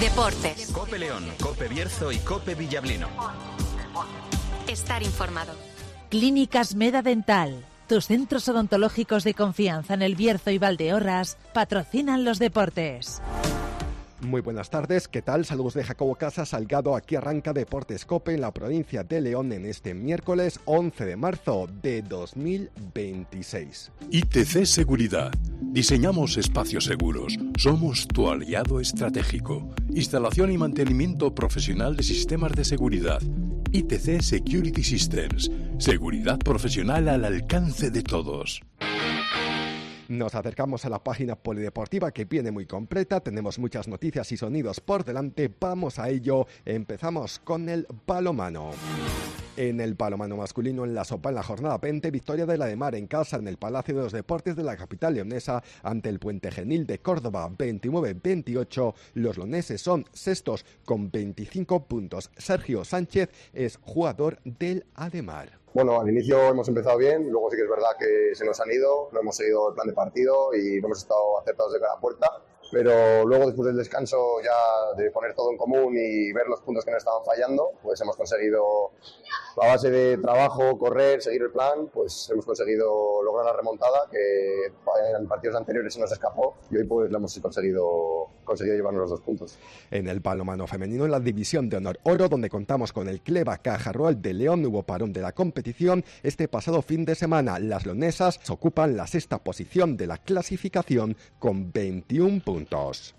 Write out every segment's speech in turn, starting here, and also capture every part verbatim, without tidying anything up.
Deportes. Cope León, Cope Bierzo y Cope Villablino. Estar informado. Clínicas Meda Dental. Tus centros odontológicos de confianza en el Bierzo y Valdeorras patrocinan los deportes. Muy buenas tardes, ¿qué tal? Saludos de Jacobo Casa Salgado. Aquí arranca Deportes Cope en la provincia de León en este miércoles once de marzo de dos mil veintiséis. I T C Seguridad. Diseñamos espacios seguros. Somos tu aliado estratégico. Instalación y mantenimiento profesional de sistemas de seguridad. I T C Security Systems. Seguridad profesional al alcance de todos. Nos acercamos a la página polideportiva que viene muy completa, tenemos muchas noticias y sonidos por delante, vamos a ello, empezamos con el balonmano. En el balonmano masculino en la Sopa en la jornada veinte, victoria de la de Mar en casa en el Palacio de los Deportes de la capital leonesa ante el Puente Genil de Córdoba, veintinueve veintiocho, los leoneses son sextos con veinticinco puntos, Sergio Sánchez es jugador del Ademar. Bueno, al inicio hemos empezado bien, luego sí que es verdad que se nos han ido, no hemos seguido el plan de partido y no hemos estado acertados de cada puerta, pero luego después del descanso ya de poner todo en común y ver los puntos que nos estaban fallando, pues hemos conseguido, a base de trabajo, correr, seguir el plan, pues hemos conseguido lograr la remontada que en partidos anteriores se nos escapó y hoy pues lo hemos conseguido, conseguido llevarnos los dos puntos. En el balonmano femenino en la división de honor oro, donde contamos con el Cleva Caja Rural de León, hubo parón de la competición. Este pasado fin de semana las leonesas ocupan la sexta posición de la clasificación con veintiún puntos.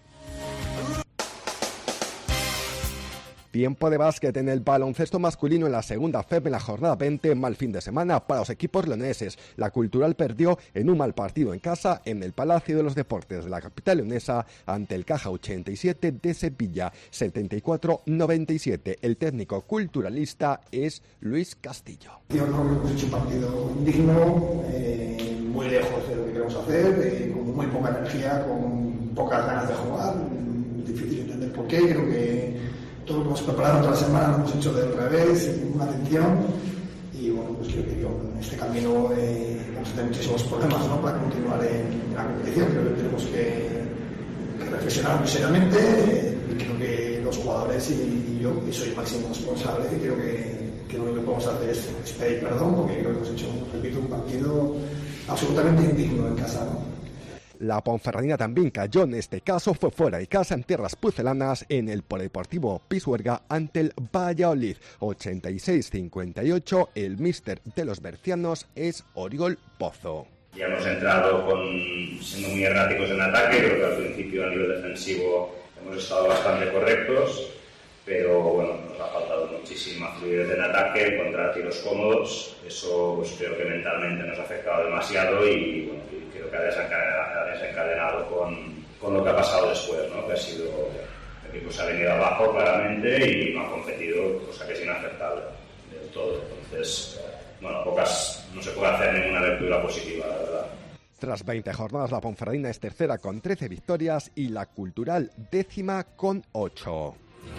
Tiempo de básquet en el baloncesto masculino en la segunda F E B en la jornada veinte, mal fin de semana para los equipos leoneses. La Cultural perdió en un mal partido en casa en el Palacio de los Deportes de la capital leonesa ante el Caja ochenta y siete de Sevilla, setenta y cuatro noventa y siete. El técnico culturalista es Luis Castillo. Yo creo que hemos hecho un partido digno, eh, muy lejos de lo que queremos hacer, eh, con muy poca energía, con pocas ganas de jugar. Es difícil entender por qué, creo que todo lo que hemos preparado toda la semana lo hemos hecho del revés, sin ninguna atención y bueno, pues creo que en este camino eh, vamos a tener muchísimos problemas, ¿no?, para continuar en, en la competición. Creo que tenemos que, que reflexionar muy seriamente eh, y creo que los jugadores y, y yo, que soy el máximo responsable, y creo que, que lo único que podemos hacer es, es pedir perdón porque creo que hemos hecho, repito, un partido absolutamente indigno en casa, ¿no? La Ponferradina también cayó, en este caso fue fuera de casa en tierras pucelanas en el Polideportivo Pisuerga ante el Valladolid, ochenta y seis cincuenta y ocho. El míster de los bercianos es Oriol Pozo. Ya hemos entrado con, siendo muy erráticos en ataque, creo que al principio a nivel defensivo hemos estado bastante correctos, pero bueno, nos ha faltado muchísima fluidez en ataque, encontrar tiros cómodos, eso pues creo que mentalmente nos ha afectado demasiado y bueno, creo que ha desencadenado, ha desencadenado con, con lo que ha pasado después, ¿no?, que ha sido, el equipo se ha venido abajo claramente y no ha competido, cosa que es inaceptable del todo. Entonces, bueno, pocas, no se puede hacer ninguna lectura positiva, la verdad. Tras veinte jornadas, la Ponferradina es tercera con trece victorias y la Cultural décima con ocho.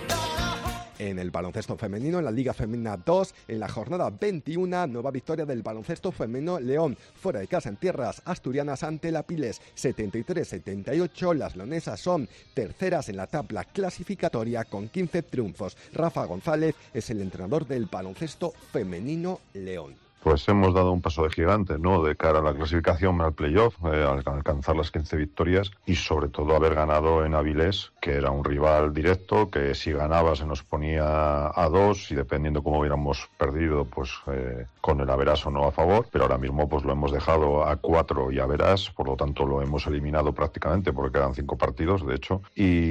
En el baloncesto femenino, en la Liga Femenina dos, en la jornada veintiuno, nueva victoria del baloncesto femenino León, fuera de casa en tierras asturianas ante la Piles, setenta y tres setenta y ocho. Las leonesas son terceras en la tabla clasificatoria con quince triunfos. Rafa González es el entrenador del baloncesto femenino León. Pues hemos dado un paso de gigante, ¿no?, de cara a la clasificación al playoff, eh, al alcanzar las quince victorias y sobre todo haber ganado en Avilés, que era un rival directo, que si ganaba se nos ponía a dos y dependiendo cómo hubiéramos perdido, pues eh, con el averás o no a favor, pero ahora mismo pues lo hemos dejado a cuatro y averás, por lo tanto lo hemos eliminado prácticamente porque quedan cinco partidos, de hecho,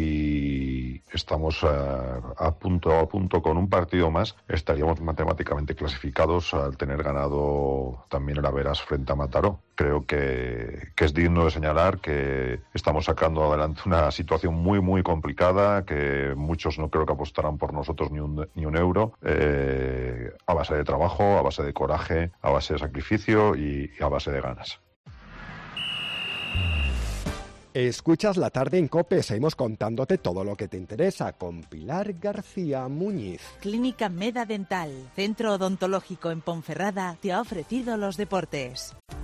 y estamos a, a punto a punto con un partido más, estaríamos matemáticamente clasificados al tener ganado también el averás frente a Mataró. Creo que, que es digno de señalar que estamos sacando adelante una situación muy muy complicada, que muchos no creo que apostarán por nosotros ni un, ni un euro, eh, a base de trabajo, a base de coraje, a base de sacrificio y, y a base de ganas. Escuchas La Tarde en COPE, seguimos contándote todo lo que te interesa con Pilar García Muñiz. Clínica Meda Dental, centro odontológico en Ponferrada, te ha ofrecido los deportes.